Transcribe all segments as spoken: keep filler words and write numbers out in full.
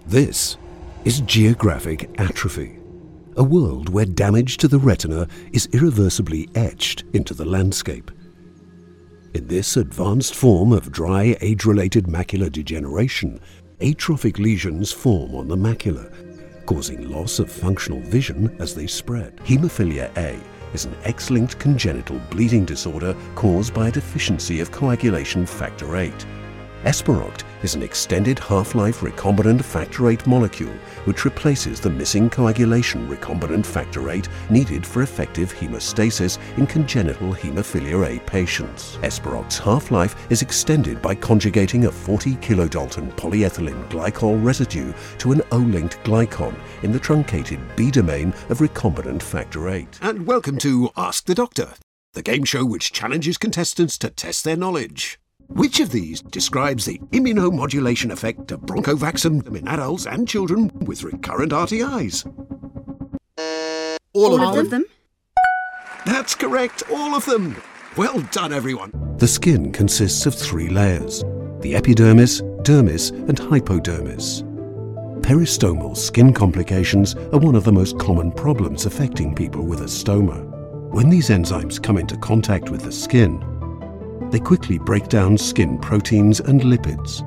This is geographic atrophy, a world where damage to the retina is irreversibly etched into the landscape. In this advanced form of dry age-related macular degeneration, atrophic lesions form on the macula, causing loss of functional vision as they spread. Hemophilia A is an X-linked congenital bleeding disorder caused by a deficiency of coagulation factor eight. Espiroct is an extended half-life recombinant factor eight molecule which replaces the missing coagulation recombinant factor eight needed for effective hemostasis in congenital hemophilia A patients. Espiroct's half-life is extended by conjugating a forty kilodalton polyethylene glycol residue to an O-linked glycon in the truncated B domain of recombinant factor eight. And welcome to Ask the Doctor, the game show which challenges contestants to test their knowledge. Which of these describes the immunomodulation effect of bronchovaxum in adults and children with recurrent R T Is? All, all of, them? of them? That's correct, all of them. Well done, everyone. The skin consists of three layers: the epidermis, dermis, and hypodermis. Peristomal skin complications are one of the most common problems affecting people with a stoma. When these enzymes come into contact with the skin, they quickly break down skin proteins and lipids.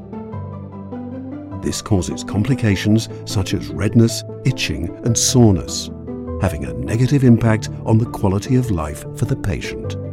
This causes complications such as redness, itching, and soreness, having a negative impact on the quality of life for the patient.